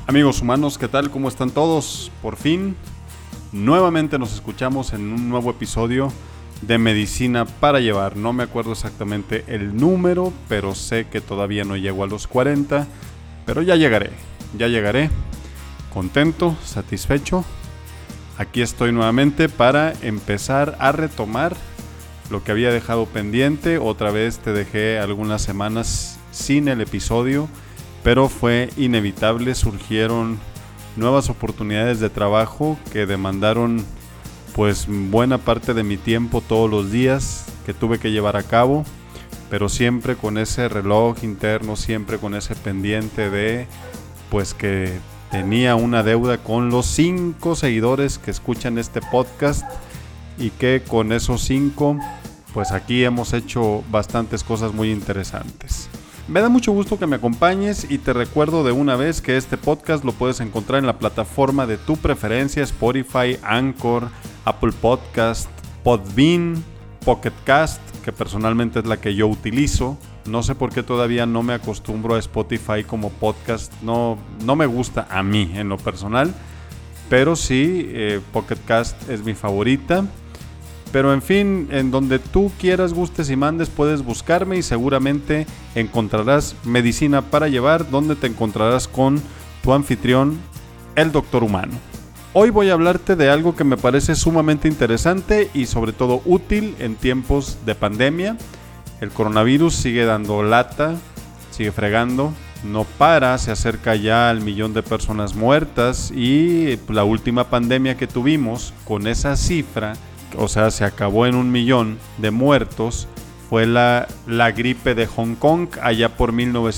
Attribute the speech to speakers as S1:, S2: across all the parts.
S1: Amigos humanos, ¿qué tal? ¿Cómo están todos? Por fin, nuevamente nos escuchamos en un nuevo episodio de Medicina para Llevar. No me acuerdo exactamente el número, pero sé que todavía no llego a los 40, pero ya llegaré, contento, satisfecho. Aquí estoy nuevamente para empezar a retomar lo que había dejado pendiente. Otra vez te dejé algunas semanas sin el episodio, pero fue inevitable, surgieron nuevas oportunidades de trabajo que demandaron pues buena parte de mi tiempo todos los días que tuve que llevar a cabo, pero siempre con ese reloj interno, siempre con ese pendiente de pues que tenía una deuda con los 5 seguidores que escuchan este podcast y que con esos 5 pues aquí hemos hecho bastantes cosas muy interesantes. Me da mucho gusto que me acompañes y te recuerdo de una vez que este podcast lo puedes encontrar en la plataforma de tu preferencia: Spotify, Anchor, Apple Podcast, Podbean, Pocket Cast, que personalmente es la que yo utilizo. No sé por qué todavía no me acostumbro a Spotify como podcast, no me gusta a mí en lo personal, pero sí, Pocket Cast es mi favorita. Pero en fin, en donde tú quieras, gustes y mandes, puedes buscarme y seguramente encontrarás Medicina para Llevar, donde te encontrarás con tu anfitrión, el Doctor Humano. Hoy voy a hablarte de algo que me parece sumamente interesante y sobre todo útil en tiempos de pandemia. El coronavirus sigue dando lata, sigue fregando, no para, se acerca ya al 1,000,000 de personas muertas y la última pandemia que tuvimos con esa cifra, o sea, se acabó en 1,000,000 de muertos, fue la gripe de Hong Kong allá por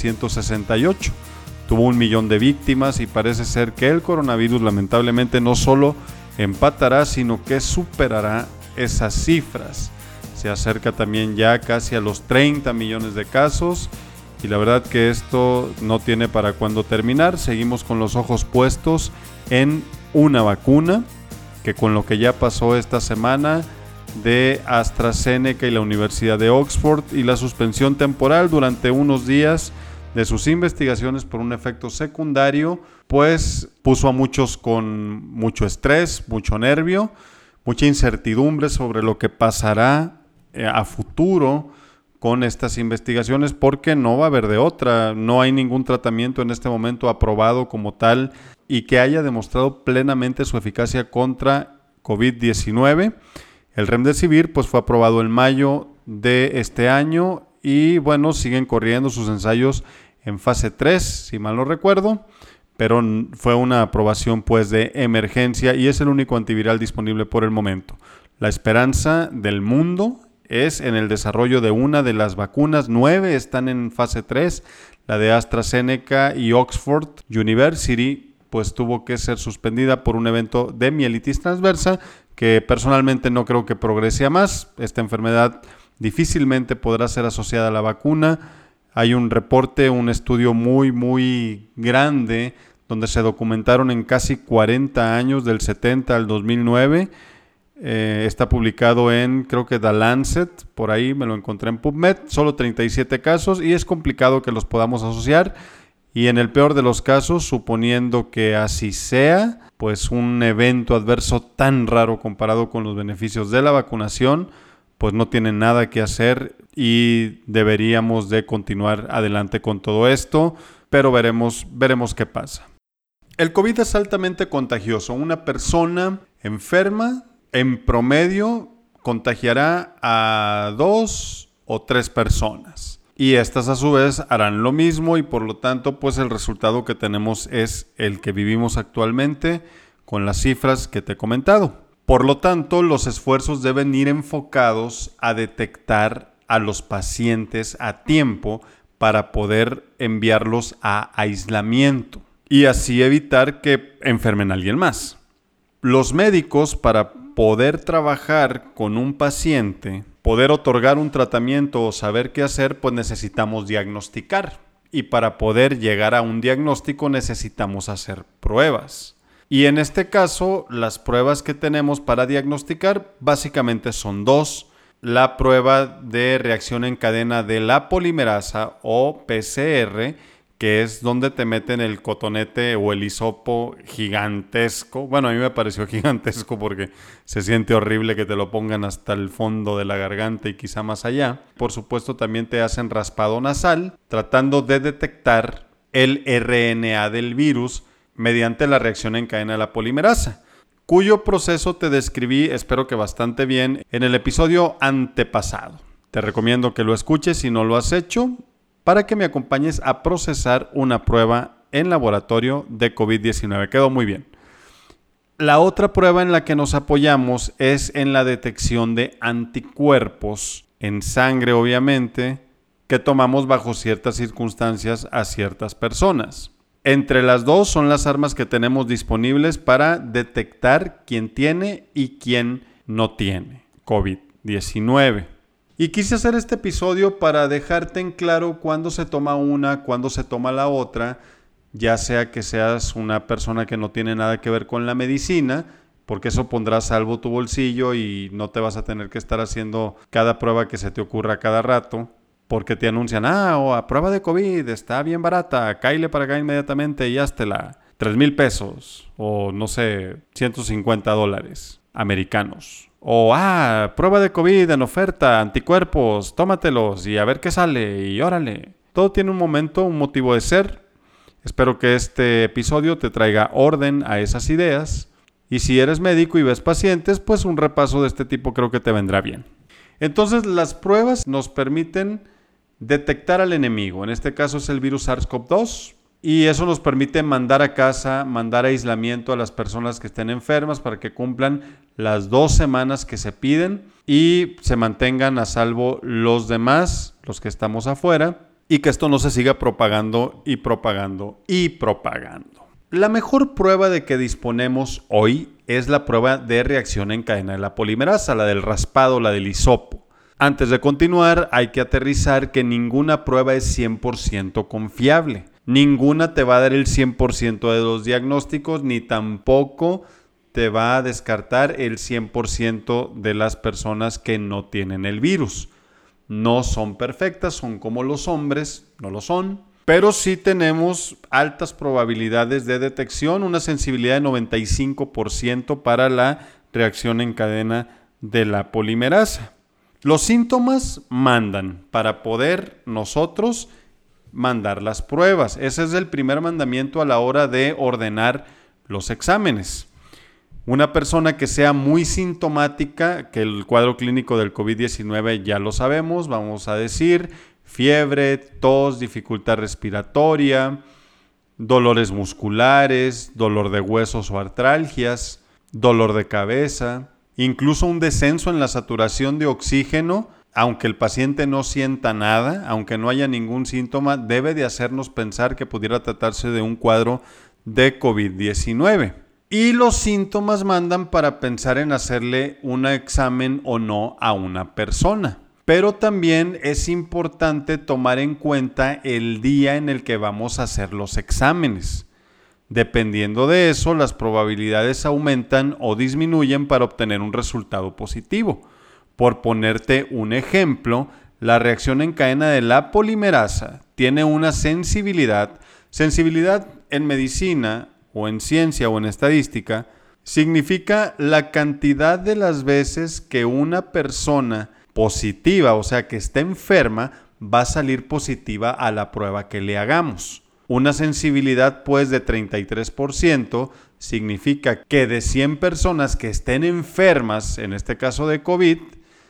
S1: 1968. Tuvo 1,000,000 de víctimas y parece ser que el coronavirus lamentablemente no solo empatará, sino que superará esas cifras. Se acerca también ya casi a los 30 millones de casos y la verdad que esto no tiene para cuándo terminar. Seguimos con los ojos puestos en una vacuna que, con lo que ya pasó esta semana de AstraZeneca y la Universidad de Oxford y la suspensión temporal durante unos días de sus investigaciones por un efecto secundario, pues puso a muchos con mucho estrés, mucho nervio, mucha incertidumbre sobre lo que pasará a futuro con estas investigaciones, porque no va a haber de otra. No hay ningún tratamiento en este momento aprobado como tal y que haya demostrado plenamente su eficacia contra COVID-19. El Remdesivir pues fue aprobado en mayo de este año y bueno, siguen corriendo sus ensayos en fase 3, si mal no recuerdo, pero fue una aprobación pues de emergencia y es el único antiviral disponible por el momento. La esperanza del mundo es en el desarrollo de una de las vacunas. 9 están en fase 3, la de AstraZeneca y Oxford University pues tuvo que ser suspendida por un evento de mielitis transversa que personalmente no creo que progrese a más. Esta enfermedad difícilmente podrá ser asociada a la vacuna. Hay un reporte, un estudio muy grande donde se documentaron en casi 40 años, del 70 al 2009. Está publicado en, creo que The Lancet, por ahí me lo encontré en PubMed, solo 37 casos y es complicado que los podamos asociar. Y en el peor de los casos, suponiendo que así sea, pues un evento adverso tan raro comparado con los beneficios de la vacunación, pues no tiene nada que hacer y deberíamos de continuar adelante con todo esto, pero veremos qué pasa. El COVID es altamente contagioso. Una persona enferma, en promedio, contagiará a 2 o 3 personas. Y estas a su vez harán lo mismo y por lo tanto pues el resultado que tenemos es el que vivimos actualmente con las cifras que te he comentado. Por lo tanto, los esfuerzos deben ir enfocados a detectar a los pacientes a tiempo para poder enviarlos a aislamiento y así evitar que enfermen a alguien más. Los médicos, para poder trabajar con un paciente, poder otorgar un tratamiento o saber qué hacer, pues necesitamos diagnosticar. Y para poder llegar a un diagnóstico necesitamos hacer pruebas. Y en este caso, las pruebas que tenemos para diagnosticar básicamente son 2. La prueba de reacción en cadena de la polimerasa o PCR, que es donde te meten el cotonete o el hisopo gigantesco. Bueno, a mí me pareció gigantesco porque se siente horrible que te lo pongan hasta el fondo de la garganta y quizá más allá. Por supuesto, también te hacen raspado nasal, tratando de detectar el RNA del virus mediante la reacción en cadena de la polimerasa, cuyo proceso te describí, espero que bastante bien, en el episodio antepasado. Te recomiendo que lo escuches si no lo has hecho, para que me acompañes a procesar una prueba en laboratorio de COVID-19. Quedó muy bien. La otra prueba en la que nos apoyamos es en la detección de anticuerpos en sangre, obviamente, que tomamos bajo ciertas circunstancias a ciertas personas. Entre las dos son las armas que tenemos disponibles para detectar quién tiene y quién no tiene COVID-19. Y quise hacer este episodio para dejarte en claro cuándo se toma una, cuándo se toma la otra, ya sea que seas una persona que no tiene nada que ver con la medicina, porque eso pondrá a salvo tu bolsillo y no te vas a tener que estar haciendo cada prueba que se te ocurra cada rato, porque te anuncian, a prueba de COVID, está bien barata, cáile para acá inmediatamente y háztela. 3,000 pesos o no sé, $150 americanos. O, prueba de COVID en oferta, anticuerpos, tómatelos y a ver qué sale y órale. Todo tiene un momento, un motivo de ser. Espero que este episodio te traiga orden a esas ideas. Y si eres médico y ves pacientes, pues un repaso de este tipo creo que te vendrá bien. Entonces, las pruebas nos permiten detectar al enemigo. En este caso es el virus SARS-CoV-2. Y eso nos permite mandar a casa, mandar a aislamiento a las personas que estén enfermas para que cumplan las 2 semanas que se piden y se mantengan a salvo los demás, los que estamos afuera, y que esto no se siga propagando y propagando y propagando. La mejor prueba de que disponemos hoy es la prueba de reacción en cadena de la polimerasa, la del raspado, la del hisopo. Antes de continuar, hay que aterrizar que ninguna prueba es 100% confiable. Ninguna te va a dar el 100% de los diagnósticos, ni tampoco te va a descartar el 100% de las personas que no tienen el virus. No son perfectas, son como los hombres, no lo son, pero sí tenemos altas probabilidades de detección, una sensibilidad de 95% para la reacción en cadena de la polimerasa. Los síntomas mandan para poder nosotros mandar las pruebas. Ese es el primer mandamiento a la hora de ordenar los exámenes. Una persona que sea muy sintomática, que el cuadro clínico del COVID-19 ya lo sabemos, vamos a decir, fiebre, tos, dificultad respiratoria, dolores musculares, dolor de huesos o artralgias, dolor de cabeza, incluso un descenso en la saturación de oxígeno. Aunque el paciente no sienta nada, aunque no haya ningún síntoma, debe de hacernos pensar que pudiera tratarse de un cuadro de COVID-19. Y los síntomas mandan para pensar en hacerle un examen o no a una persona. Pero también es importante tomar en cuenta el día en el que vamos a hacer los exámenes. Dependiendo de eso, las probabilidades aumentan o disminuyen para obtener un resultado positivo. Por ponerte un ejemplo, la reacción en cadena de la polimerasa tiene una sensibilidad. Sensibilidad en medicina o en ciencia o en estadística significa la cantidad de las veces que una persona positiva, o sea que está enferma, va a salir positiva a la prueba que le hagamos. Una sensibilidad pues de 33% significa que de 100 personas que estén enfermas, en este caso de COVID,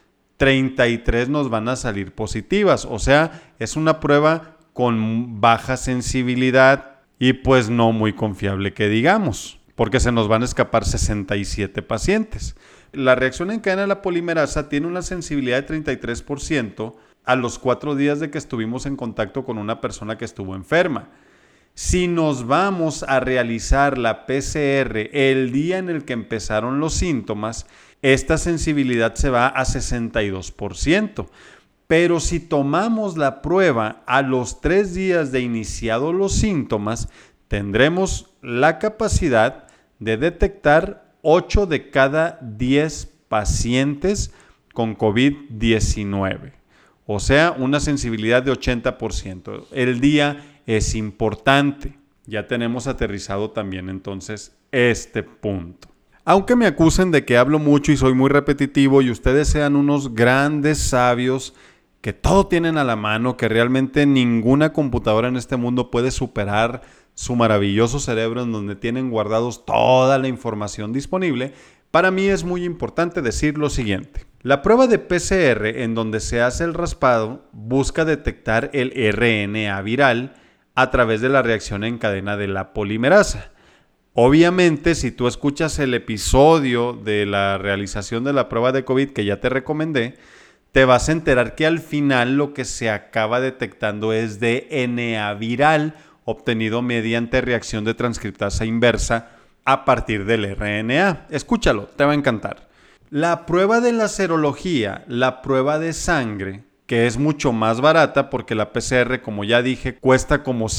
S1: 33 nos van a salir positivas. O sea, es una prueba con baja sensibilidad y pues no muy confiable que digamos, porque se nos van a escapar 67 pacientes. La reacción en cadena de la polimerasa tiene una sensibilidad de 33% a los 4 días de que estuvimos en contacto con una persona que estuvo enferma. Si nos vamos a realizar la PCR el día en el que empezaron los síntomas, esta sensibilidad se va a 62%. Pero si tomamos la prueba a los 3 días de iniciados los síntomas, tendremos la capacidad de detectar 8 de cada 10 pacientes con COVID-19. O sea, una sensibilidad de 80%. El día es importante. Ya tenemos aterrizado también entonces este punto. Aunque me acusen de que hablo mucho y soy muy repetitivo y ustedes sean unos grandes sabios que todo tienen a la mano, que realmente ninguna computadora en este mundo puede superar su maravilloso cerebro en donde tienen guardados toda la información disponible, para mí es muy importante decir lo siguiente. La prueba de PCR en donde se hace el raspado busca detectar el RNA viral a través de la reacción en cadena de la polimerasa. Obviamente, si tú escuchas el episodio de la realización de la prueba de COVID que ya te recomendé, te vas a enterar que al final lo que se acaba detectando es DNA viral obtenido mediante reacción de transcriptasa inversa a partir del RNA. Escúchalo, te va a encantar. La prueba de la serología, la prueba de sangre, que es mucho más barata porque la PCR, como ya dije, cuesta como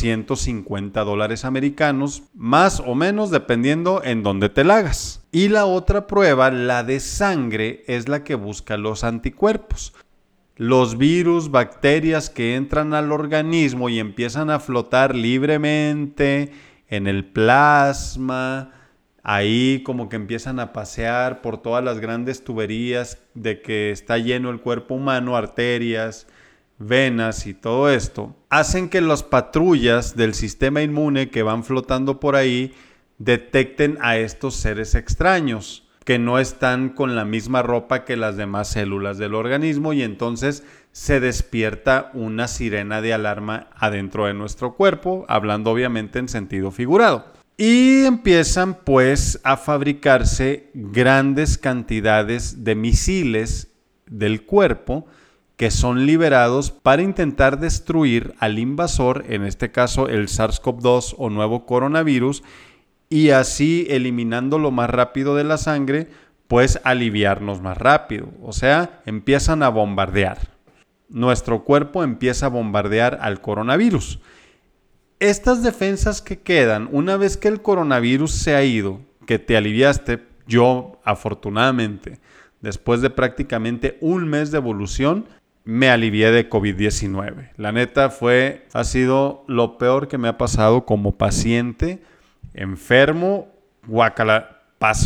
S1: $150 americanos, más o menos dependiendo en dónde te la hagas. Y la otra prueba, la de sangre, es la que busca los anticuerpos. Los virus, bacterias que entran al organismo y empiezan a flotar libremente en el plasma, ahí como que empiezan a pasear por todas las grandes tuberías de que está lleno el cuerpo humano, arterias, venas y todo esto, hacen que las patrullas del sistema inmune que van flotando por ahí detecten a estos seres extraños que no están con la misma ropa que las demás células del organismo y entonces se despierta una sirena de alarma adentro de nuestro cuerpo, hablando obviamente en sentido figurado. Y empiezan pues a fabricarse grandes cantidades de misiles del cuerpo que son liberados para intentar destruir al invasor, en este caso el SARS-CoV-2 o nuevo coronavirus, y así eliminándolo más rápido de la sangre, pues aliviarnos más rápido. O sea, empiezan a bombardear. Nuestro cuerpo empieza a bombardear al coronavirus. Estas defensas que quedan, una vez que el coronavirus se ha ido, que te aliviaste, yo afortunadamente, después de prácticamente un mes de evolución, me alivié de COVID-19. La neta ha sido lo peor que me ha pasado como paciente, enfermo, guácala,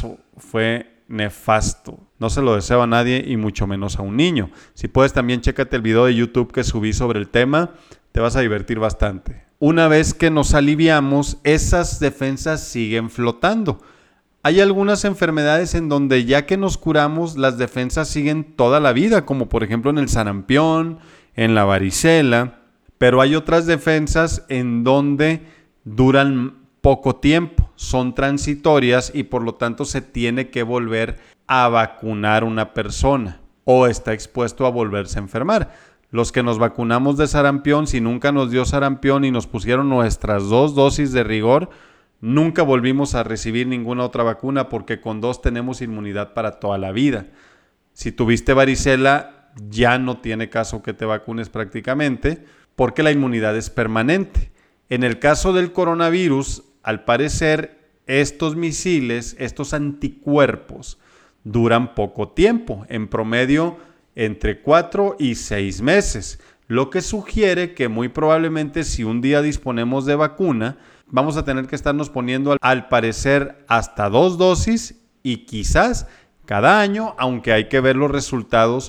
S1: fue nefasto. No se lo deseo a nadie y mucho menos a un niño. Si puedes también chécate el video de YouTube que subí sobre el tema, te vas a divertir bastante. Una vez que nos aliviamos, esas defensas siguen flotando. Hay algunas enfermedades en donde ya que nos curamos, las defensas siguen toda la vida, como por ejemplo en el sarampión, en la varicela, pero hay otras defensas en donde duran poco tiempo, son transitorias y por lo tanto se tiene que volver a vacunar una persona o está expuesto a volverse a enfermar. Los que nos vacunamos de sarampión, si nunca nos dio sarampión y nos pusieron nuestras 2 dosis de rigor, nunca volvimos a recibir ninguna otra vacuna porque con 2 tenemos inmunidad para toda la vida. Si tuviste varicela, ya no tiene caso que te vacunes prácticamente porque la inmunidad es permanente. En el caso del coronavirus, al parecer, estos misiles, estos anticuerpos, duran poco tiempo, en promedio entre 4 y 6 meses, lo que sugiere que muy probablemente si un día disponemos de vacuna, vamos a tener que estarnos poniendo al parecer hasta 2 dosis y quizás cada año, aunque hay que ver los resultados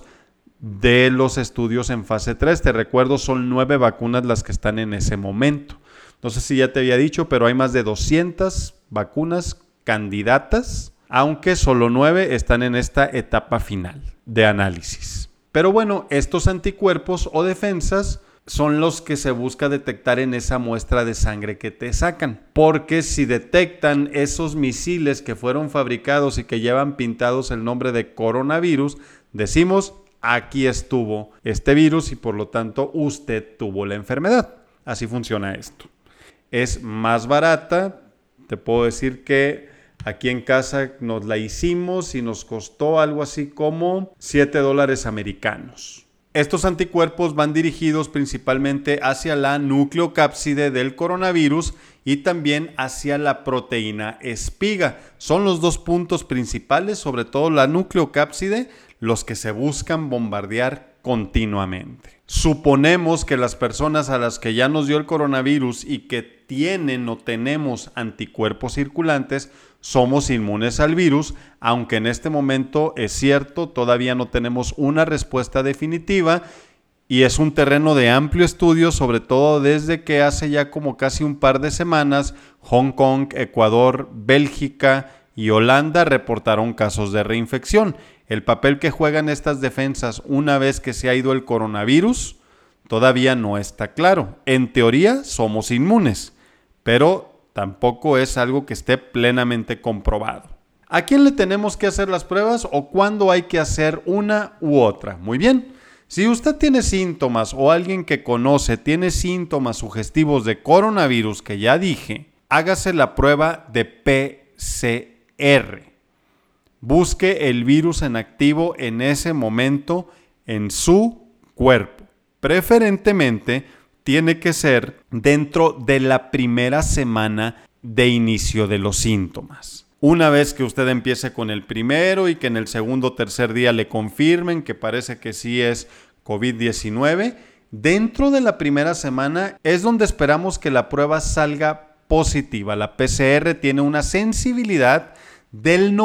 S1: de los estudios en fase 3. Te recuerdo, son 9 vacunas las que están en ese momento. No sé si ya te había dicho, pero hay más de 200 vacunas candidatas, aunque solo 9 están en esta etapa final de análisis. Pero bueno, estos anticuerpos o defensas son los que se busca detectar en esa muestra de sangre que te sacan. Porque si detectan esos misiles que fueron fabricados y que llevan pintados el nombre de coronavirus, decimos, aquí estuvo este virus y por lo tanto usted tuvo la enfermedad. Así funciona esto. Es más barata, te puedo decir que aquí en casa nos la hicimos y nos costó algo así como $7 americanos. Estos anticuerpos van dirigidos principalmente hacia la nucleocápside del coronavirus y también hacia la proteína espiga. Son los 2 puntos principales, sobre todo la nucleocápside, los que se buscan bombardear continuamente. Suponemos que las personas a las que ya nos dio el coronavirus y que tienen o tenemos anticuerpos circulantes, somos inmunes al virus, aunque en este momento es cierto, todavía no tenemos una respuesta definitiva y es un terreno de amplio estudio, sobre todo desde que hace ya como casi un par de semanas, Hong Kong, Ecuador, Bélgica y Holanda reportaron casos de reinfección. El papel que juegan estas defensas una vez que se ha ido el coronavirus todavía no está claro. En teoría somos inmunes, pero tampoco es algo que esté plenamente comprobado. ¿A quién le tenemos que hacer las pruebas o cuándo hay que hacer una u otra? Muy bien, si usted tiene síntomas o alguien que conoce tiene síntomas sugestivos de coronavirus que ya dije, hágase la prueba de PCR. Busque el virus en activo en ese momento en su cuerpo. Preferentemente tiene que ser dentro de la primera semana de inicio de los síntomas. Una vez que usted empiece con el primero y que en el segundo o tercer día le confirmen que parece que sí es COVID-19, dentro de la primera semana es donde esperamos que la prueba salga positiva. La PCR tiene una sensibilidad del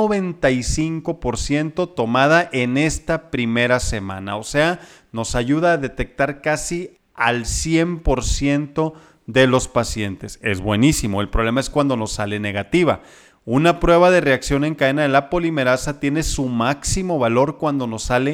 S1: 95% tomada en esta primera semana. O sea, nos ayuda a detectar casi al 100% de los pacientes. Es buenísimo. El problema es cuando nos sale negativa. Una prueba de reacción en cadena de la polimerasa tiene su máximo valor cuando nos sale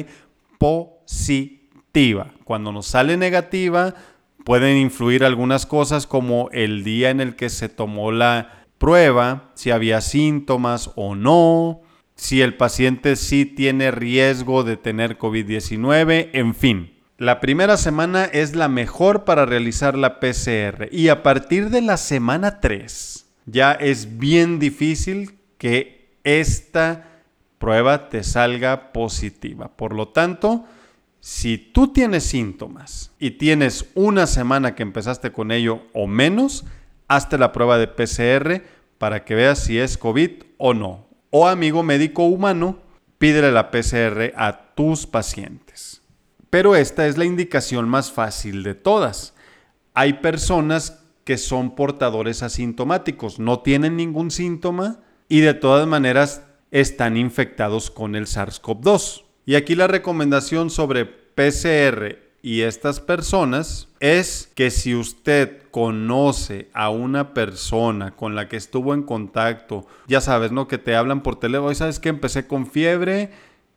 S1: positiva. Cuando nos sale negativa, pueden influir algunas cosas como el día en el que se tomó la prueba, si había síntomas o no, si el paciente sí tiene riesgo de tener COVID-19, en fin. La primera semana es la mejor para realizar la PCR y a partir de la semana 3 ya es bien difícil que esta prueba te salga positiva. Por lo tanto, si tú tienes síntomas y tienes una semana que empezaste con ello o menos, hazte la prueba de PCR para que veas si es COVID o no. O amigo médico humano, pídele la PCR a tus pacientes. Pero esta es la indicación más fácil de todas. Hay personas que son portadores asintomáticos, no tienen ningún síntoma y de todas maneras están infectados con el SARS-CoV-2. Y aquí la recomendación sobre PCR y estas personas es que si usted conoce a una persona con la que estuvo en contacto, ya sabes, ¿no? Que te hablan por teléfono, ¿sabes qué? Empecé con fiebre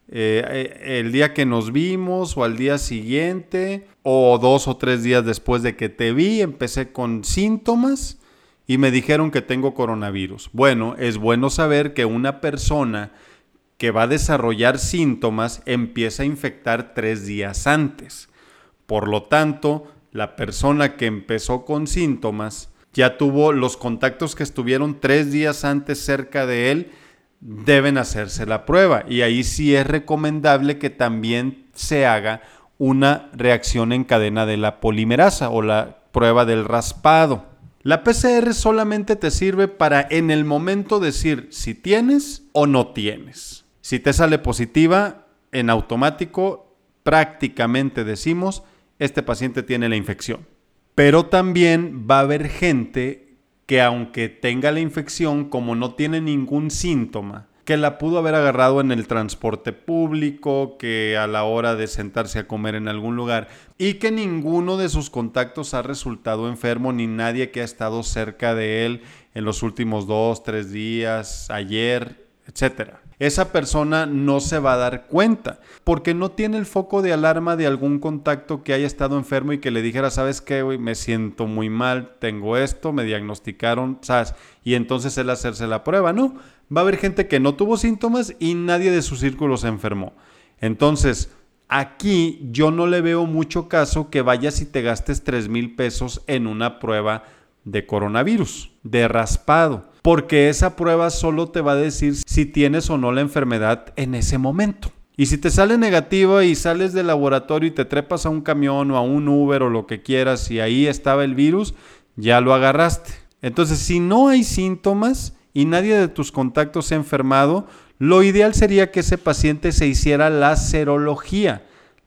S1: el día que nos vimos o al día siguiente o 2 o 3 días después de que te vi, empecé con síntomas y me dijeron que tengo coronavirus. Bueno, es bueno saber que una persona que va a desarrollar síntomas empieza a infectar 3 días antes. Por lo tanto, la persona que empezó con síntomas ya tuvo los contactos que estuvieron 3 días antes cerca de él, deben hacerse la prueba. Y ahí sí es recomendable que también se haga una reacción en cadena de la polimerasa o la prueba del raspado. La PCR solamente te sirve para en el momento decir si tienes o no tienes. Si te sale positiva, en automático prácticamente decimos este paciente tiene la infección. Pero también va a haber gente que aunque tenga la infección, como no tiene ningún síntoma, que la pudo haber agarrado en el transporte público, que a la hora de sentarse a comer en algún lugar, y que ninguno de sus contactos ha resultado enfermo, ni nadie que ha estado cerca de él en los últimos 2, 3 días, ayer, etc. Esa persona no se va a dar cuenta porque no tiene el foco de alarma de algún contacto que haya estado enfermo y que le dijera, ¿sabes qué, güey? Me siento muy mal, tengo esto, me diagnosticaron, ¿sabes? Y entonces él hacerse la prueba, ¿no? Va a haber gente que no tuvo síntomas y nadie de su círculo se enfermó. Entonces, aquí yo no le veo mucho caso que vayas y te gastes 3,000 pesos en una prueba de coronavirus, de raspado, porque esa prueba solo te va a decir si tienes o no la enfermedad en ese momento. Y si te sale negativa y sales del laboratorio y te trepas a un camión o a un Uber o lo que quieras y ahí estaba el virus, ya lo agarraste. Entonces, si no hay síntomas y nadie de tus contactos se ha enfermado, lo ideal sería que ese paciente se hiciera la serología.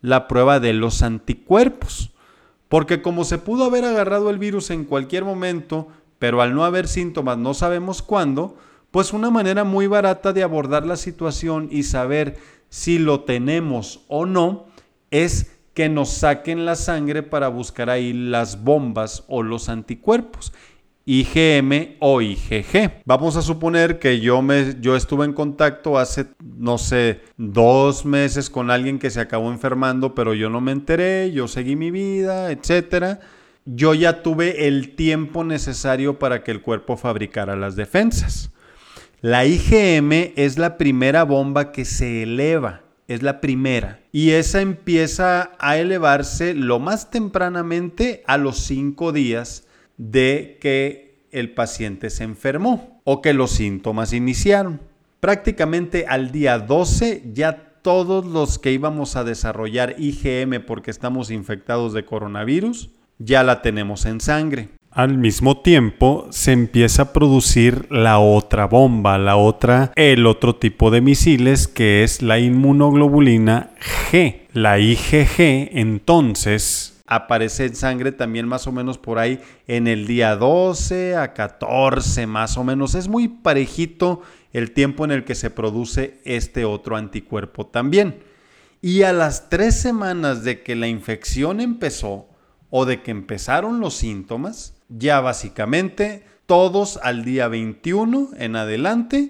S1: la prueba de los anticuerpos. Porque como se pudo haber agarrado el virus en cualquier momento, pero al no haber síntomas no sabemos cuándo, pues una manera muy barata de abordar la situación y saber si lo tenemos o no es que nos saquen la sangre para buscar ahí las bombas o los anticuerpos, IgM o IgG. Vamos a suponer que yo estuve en contacto hace, 2 meses con alguien que se acabó enfermando, pero yo no me enteré, yo seguí mi vida, etcétera. Yo ya tuve el tiempo necesario para que el cuerpo fabricara las defensas. La IgM es la primera bomba que se eleva, es la primera. Y esa empieza a elevarse lo más tempranamente a los 5 días de que el paciente se enfermó o que los síntomas iniciaron. Prácticamente al día 12 ya todos los que íbamos a desarrollar IgM porque estamos infectados de coronavirus, ya la tenemos en sangre. Al mismo tiempo se empieza a producir la otra bomba, el otro tipo de misiles, que es la inmunoglobulina G. La IgG entonces aparece en sangre también más o menos por ahí en el día 12 a 14 más o menos. Es muy parejito el tiempo en el que se produce este otro anticuerpo también. Y a las 3 semanas de que la infección empezó o de que empezaron los síntomas, ya básicamente todos al día 21 en adelante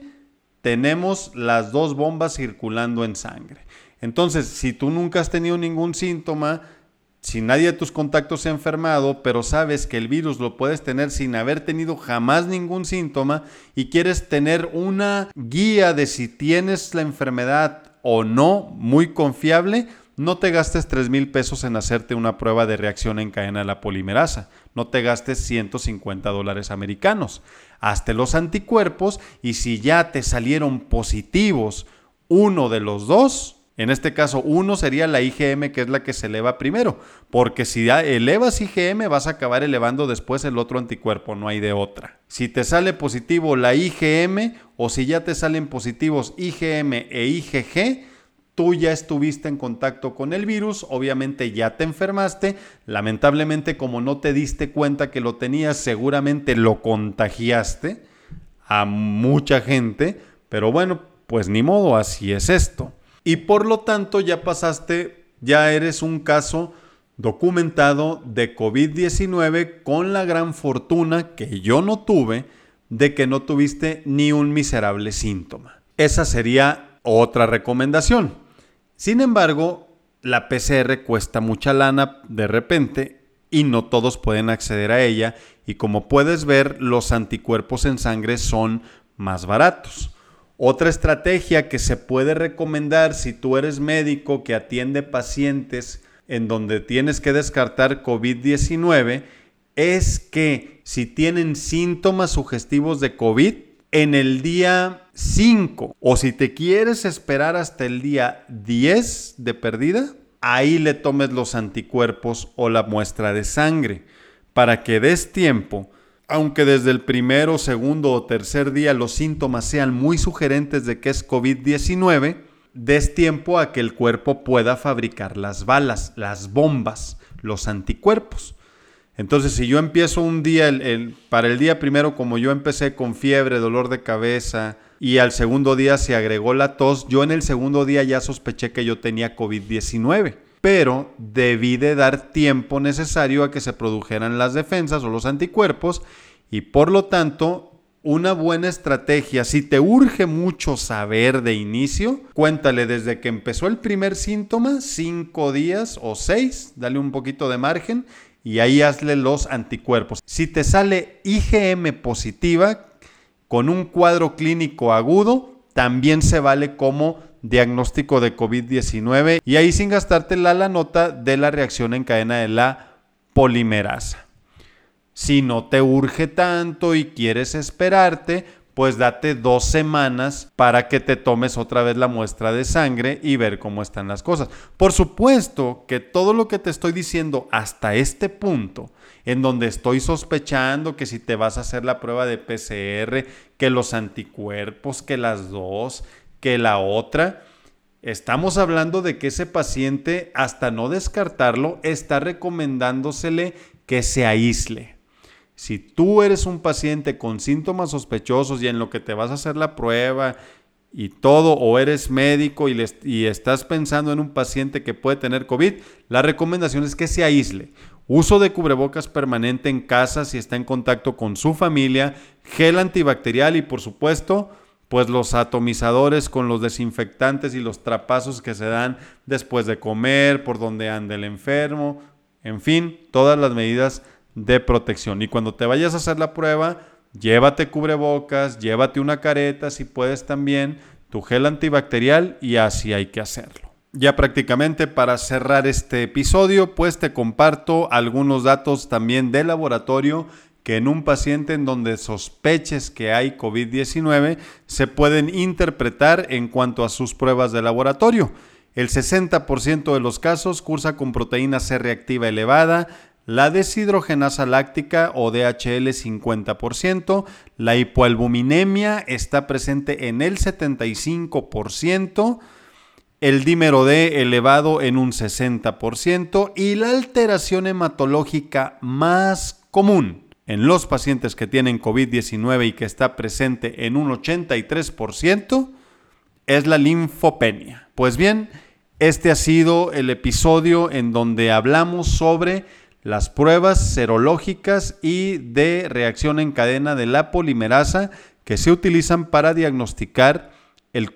S1: tenemos las 2 bombas circulando en sangre. Entonces, si tú nunca has tenido ningún síntoma, si nadie de tus contactos se ha enfermado, pero sabes que el virus lo puedes tener sin haber tenido jamás ningún síntoma y quieres tener una guía de si tienes la enfermedad o no, muy confiable, no te gastes 3,000 pesos en hacerte una prueba de reacción en cadena de la polimerasa. No te gastes $150 americanos. Hazte los anticuerpos y si ya te salieron positivos uno de los 2, en este caso uno sería la IgM, que es la que se eleva primero, porque si elevas IgM vas a acabar elevando después el otro anticuerpo, no hay de otra. Si te sale positivo la IgM o si ya te salen positivos IgM e IgG, tú ya estuviste en contacto con el virus, obviamente ya te enfermaste, lamentablemente como no te diste cuenta que lo tenías, seguramente lo contagiaste a mucha gente, pero bueno, pues ni modo, así es esto. Y por lo tanto ya eres un caso documentado de COVID-19 con la gran fortuna que yo no tuve de que no tuviste ni un miserable síntoma. Esa sería otra recomendación. Sin embargo, la PCR cuesta mucha lana de repente y no todos pueden acceder a ella y como puedes ver, los anticuerpos en sangre son más baratos. Otra estrategia que se puede recomendar si tú eres médico que atiende pacientes en donde tienes que descartar COVID-19 es que si tienen síntomas sugestivos de COVID, en el día 5 o si te quieres esperar hasta el día 10 de perdida, ahí le tomes los anticuerpos o la muestra de sangre para que des tiempo, aunque desde el primero, segundo o tercer día los síntomas sean muy sugerentes de que es COVID-19, des tiempo a que el cuerpo pueda fabricar las balas, las bombas, los anticuerpos. Entonces, si yo empiezo un día, para el día primero, como yo empecé con fiebre, dolor de cabeza, y al segundo día se agregó la tos, yo en el segundo día ya sospeché que yo tenía COVID-19. Pero debí de dar tiempo necesario a que se produjeran las defensas o los anticuerpos, y por lo tanto, una buena estrategia, si te urge mucho saber de inicio, cuéntale desde que empezó el primer síntoma, 5 días o 6, dale un poquito de margen, y ahí hazle los anticuerpos. Si te sale IgM positiva con un cuadro clínico agudo, también se vale como diagnóstico de COVID-19 y ahí sin gastarte la nota de la reacción en cadena de la polimerasa. Si no te urge tanto y quieres esperarte, pues date 2 semanas para que te tomes otra vez la muestra de sangre y ver cómo están las cosas. Por supuesto que todo lo que te estoy diciendo hasta este punto, en donde estoy sospechando que si te vas a hacer la prueba de PCR, que los anticuerpos, que las 2, que la otra, Estamos hablando de que ese paciente, hasta no descartarlo, está recomendándosele que se aísle. Si tú eres un paciente con síntomas sospechosos y en lo que te vas a hacer la prueba y todo, o eres médico y estás pensando en un paciente que puede tener COVID, la recomendación es que se aísle. Uso de cubrebocas permanente en casa si está en contacto con su familia, gel antibacterial y por supuesto, pues los atomizadores con los desinfectantes y los trapazos que se dan después de comer, por donde anda el enfermo, en fin, todas las medidas de protección. Y cuando te vayas a hacer la prueba, llévate cubrebocas, llévate una careta, si puedes también, tu gel antibacterial y así hay que hacerlo. Ya prácticamente para cerrar este episodio, pues te comparto algunos datos también de laboratorio que en un paciente en donde sospeches que hay COVID-19 se pueden interpretar en cuanto a sus pruebas de laboratorio. El 60% de los casos cursa con proteína C reactiva elevada, la deshidrogenasa láctica o DHL 50%, la hipoalbuminemia está presente en el 75%, el dímero D elevado en un 60% y la alteración hematológica más común en los pacientes que tienen COVID-19 y que está presente en un 83% es la linfopenia. Pues bien, este ha sido el episodio en donde hablamos sobre las pruebas serológicas y de reacción en cadena de la polimerasa que se utilizan para diagnosticar el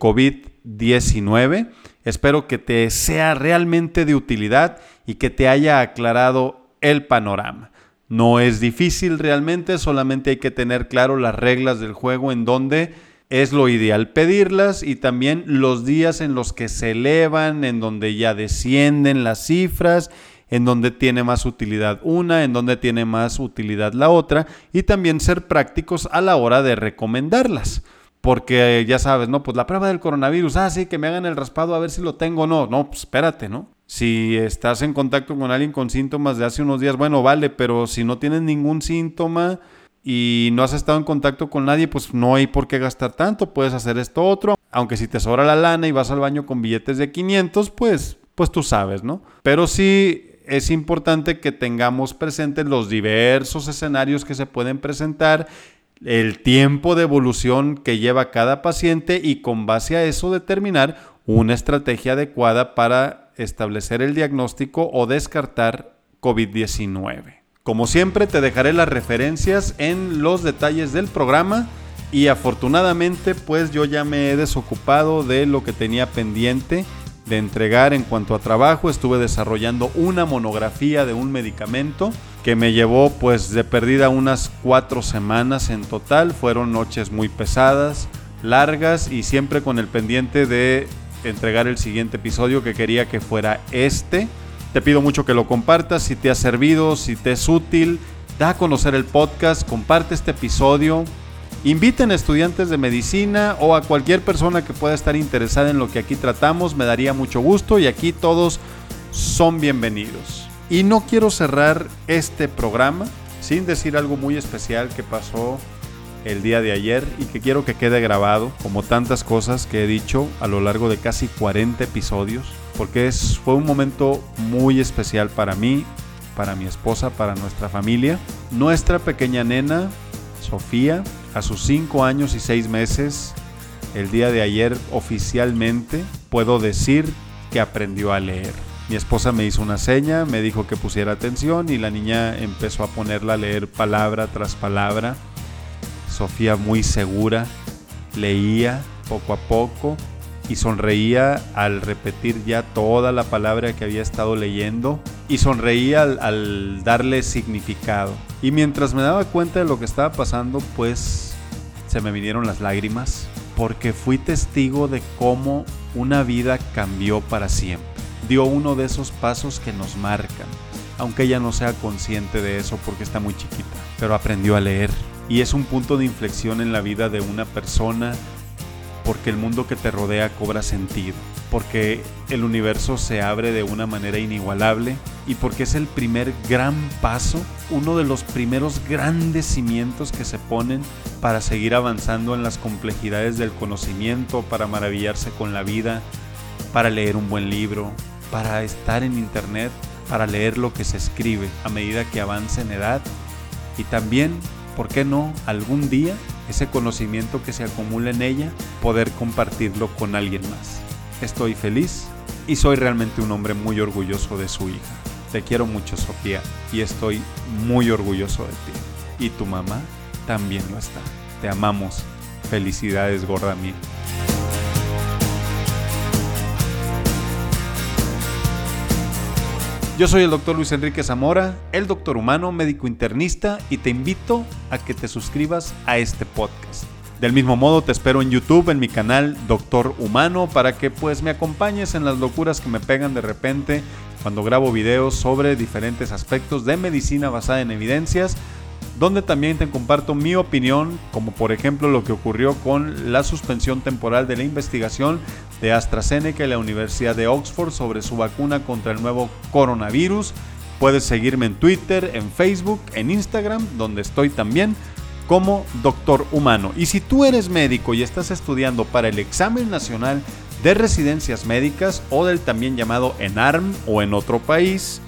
S1: COVID-19. Espero que te sea realmente de utilidad y que te haya aclarado el panorama. No es difícil realmente, solamente hay que tener claro las reglas del juego en donde es lo ideal pedirlas y también los días en los que se elevan, en donde ya descienden las cifras, en donde tiene más utilidad una, en donde tiene más utilidad la otra y también ser prácticos a la hora de recomendarlas. Porque ya sabes, ¿no? Pues la prueba del coronavirus, sí, que me hagan el raspado a ver si lo tengo o no. No, pues espérate, ¿no? Si estás en contacto con alguien con síntomas de hace unos días, bueno, vale, pero si no tienes ningún síntoma y no has estado en contacto con nadie, pues no hay por qué gastar tanto, puedes hacer esto otro. Aunque si te sobra la lana y vas al baño con billetes de 500, pues tú sabes, ¿no? Pero sí es importante que tengamos presentes los diversos escenarios que se pueden presentar, el tiempo de evolución que lleva cada paciente y con base a eso determinar una estrategia adecuada para establecer el diagnóstico o descartar COVID-19. Como siempre, te dejaré las referencias en los detalles del programa y afortunadamente pues yo ya me he desocupado de lo que tenía pendiente de entregar en cuanto a trabajo. Estuve desarrollando una monografía de un medicamento que me llevó pues de perdida unas 4 semanas en total. Fueron noches muy pesadas, largas y siempre con el pendiente de entregar el siguiente episodio que quería que fuera este. Te pido mucho que lo compartas si te ha servido, si te es útil. Da a conocer el podcast, comparte este episodio. Inviten a estudiantes de medicina o a cualquier persona que pueda estar interesada en lo que aquí tratamos. Me daría mucho gusto y aquí todos son bienvenidos. Y no quiero cerrar este programa sin decir algo muy especial que pasó el día de ayer y que quiero que quede grabado, como tantas cosas que he dicho a lo largo de casi 40 episodios, porque fue un momento muy especial para mí, para mi esposa, para nuestra familia. Nuestra pequeña nena, Sofía, a sus 5 años y 6 meses, el día de ayer oficialmente puedo decir que aprendió a leer. Mi esposa me hizo una seña, me dijo que pusiera atención y la niña empezó a ponerla a leer palabra tras palabra. Sofía muy segura, leía poco a poco y sonreía al repetir ya toda la palabra que había estado leyendo y sonreía al darle significado. Y mientras me daba cuenta de lo que estaba pasando, pues se me vinieron las lágrimas porque fui testigo de cómo una vida cambió para siempre. Dio uno de esos pasos que nos marcan, aunque ella no sea consciente de eso porque está muy chiquita, pero aprendió a leer. Y es un punto de inflexión en la vida de una persona porque el mundo que te rodea cobra sentido, porque el universo se abre de una manera inigualable y porque es el primer gran paso, uno de los primeros grandes cimientos que se ponen para seguir avanzando en las complejidades del conocimiento, para maravillarse con la vida, para leer un buen libro, para estar en internet, para leer lo que se escribe a medida que avance en edad y también, ¿por qué no?, algún día ese conocimiento que se acumula en ella, poder compartirlo con alguien más. Estoy feliz y soy realmente un hombre muy orgulloso de su hija. Te quiero mucho, Sofía, y estoy muy orgulloso de ti. Y tu mamá también lo está. Te amamos. Felicidades, gorda mía. Yo soy el Dr. Luis Enrique Zamora, el doctor humano, médico internista, y te invito a que te suscribas a este podcast. Del mismo modo te espero en YouTube, en mi canal Doctor Humano, para que pues me acompañes en las locuras que me pegan de repente cuando grabo videos sobre diferentes aspectos de medicina basada en evidencias, donde también te comparto mi opinión, como por ejemplo lo que ocurrió con la suspensión temporal de la investigación de AstraZeneca y la Universidad de Oxford sobre su vacuna contra el nuevo coronavirus. Puedes seguirme en Twitter, en Facebook, en Instagram, donde estoy también como Doctor Humano. Y si tú eres médico y estás estudiando para el Examen Nacional de Residencias Médicas o del también llamado ENARM o en otro país,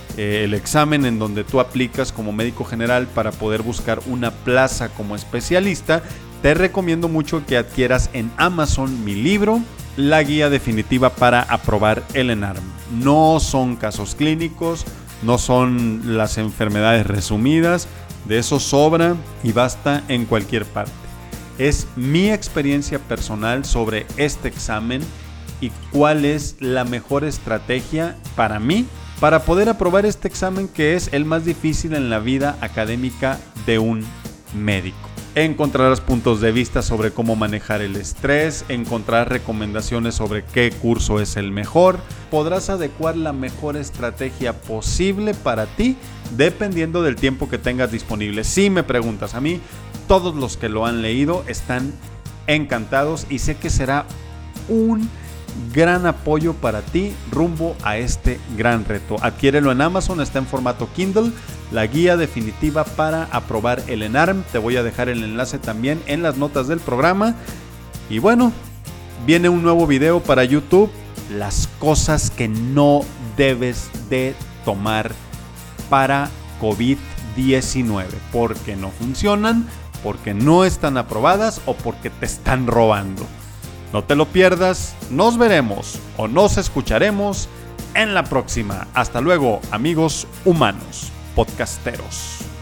S1: el examen en donde tú aplicas como médico general para poder buscar una plaza como especialista, te recomiendo mucho que adquieras en Amazon mi libro, La Guía Definitiva para Aprobar el ENARM. No son casos clínicos, no son las enfermedades resumidas, de eso sobra y basta en cualquier parte. Es mi experiencia personal sobre este examen y cuál es la mejor estrategia para mí para poder aprobar este examen, que es el más difícil en la vida académica de un médico. Encontrarás puntos de vista sobre cómo manejar el estrés, encontrarás recomendaciones sobre qué curso es el mejor, podrás adecuar la mejor estrategia posible para ti dependiendo del tiempo que tengas disponible. Si me preguntas a mí, todos los que lo han leído están encantados y sé que será un gran apoyo para ti rumbo a este gran reto. Adquiérelo en Amazon, está en formato Kindle, La Guía Definitiva para Aprobar el ENARM. Te voy a dejar el enlace también en las notas del programa. Y bueno, viene un nuevo video para YouTube, las cosas que no debes de tomar para COVID-19, porque no funcionan, porque no están aprobadas o porque te están robando. No te lo pierdas, nos veremos o nos escucharemos en la próxima. Hasta luego, amigos humanos, podcasteros.